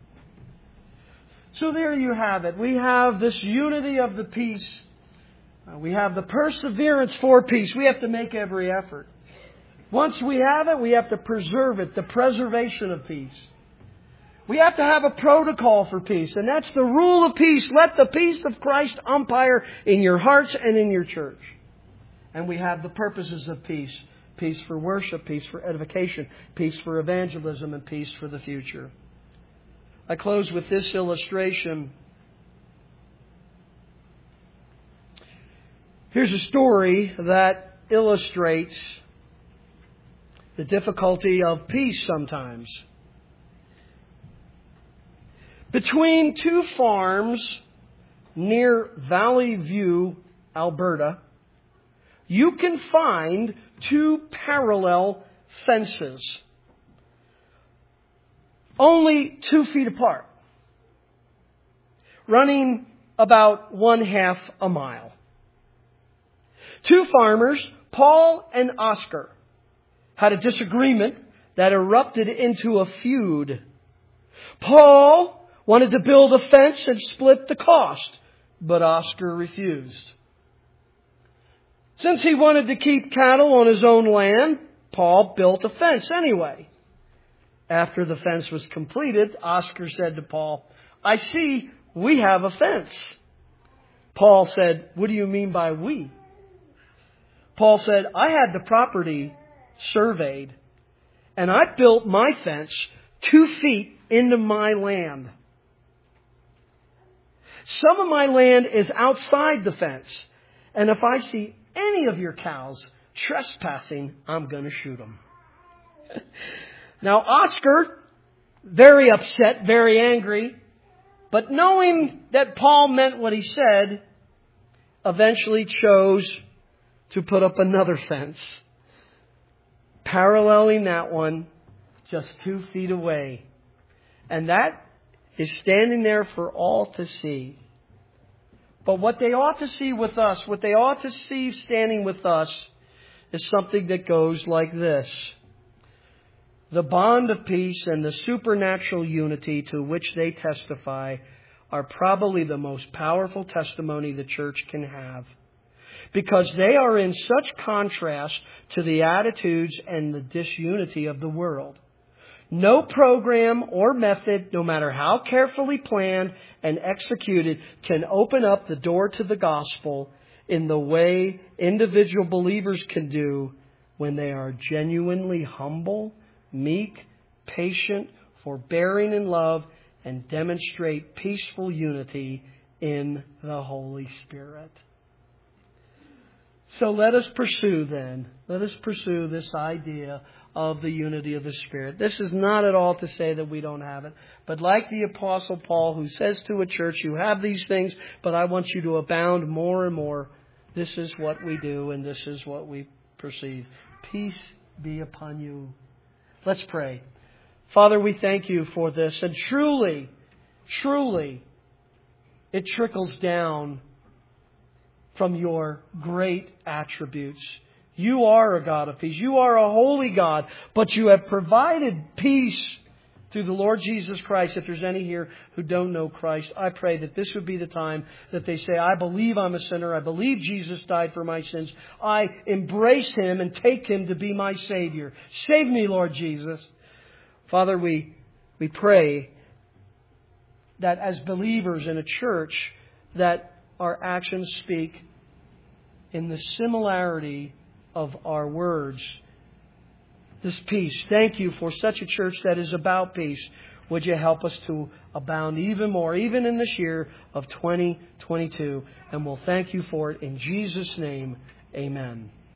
So there you have it. We have this unity of the peace. We have the perseverance for peace. We have to make every effort. Once we have it, we have to preserve it. The preservation of peace. We have to have a protocol for peace. And that's the rule of peace. Let the peace of Christ umpire in your hearts and in your church. And we have the purposes of peace. Peace for worship, peace for edification, peace for evangelism, and peace for the future. I close with this illustration. Here's a story that illustrates the difficulty of peace sometimes. Between two farms near Valley View, Alberta, you can find two parallel fences, only 2 feet apart, running about 1/2 a mile. Two farmers, Paul and Oscar, had a disagreement that erupted into a feud. Paul wanted to build a fence and split the cost, but Oscar refused. Since he wanted to keep cattle on his own land, Paul built a fence anyway. After the fence was completed, Oscar said to Paul, "I see we have a fence." Paul said, "What do you mean by we?" Paul said, "I had the property surveyed, and I built my fence 2 feet into my land. Some of my land is outside the fence, and if I see any of your cows trespassing, I'm going to shoot them." Now, Oscar, very upset, very angry, but knowing that Paul meant what he said, eventually chose to put up another fence, paralleling that one just 2 feet away. And that is standing there for all to see. But what they ought to see with us, what they ought to see standing with us, is something that goes like this. The bond of peace and the supernatural unity to which they testify are probably the most powerful testimony the church can have, because they are in such contrast to the attitudes and the disunity of the world. No program or method, no matter how carefully planned and executed, can open up the door to the gospel in the way individual believers can do when they are genuinely humble, meek, patient, forbearing in love, and demonstrate peaceful unity in the Holy Spirit. So let us pursue then. Let us pursue this idea of the unity of the Spirit. This is not at all to say that we don't have it. But like the Apostle Paul, who says to a church, "You have these things, but I want you to abound more and more," this is what we do and this is what we perceive. Peace be upon you. Let's pray. Father, we thank you for this. And truly, truly, it trickles down from your great attributes. You are a God of peace. You are a holy God, but you have provided peace through the Lord Jesus Christ. If there's any here who don't know Christ, I pray that this would be the time that they say, "I believe I'm a sinner. I believe Jesus died for my sins. I embrace Him and take Him to be my Savior. Save me, Lord Jesus." Father, we pray that as believers in a church, that our actions speak in the similarity of our words. This peace. Thank you for such a church that is about peace. Would you help us to abound even more, even in this year of 2022? And we'll thank you for it in Jesus' name. Amen.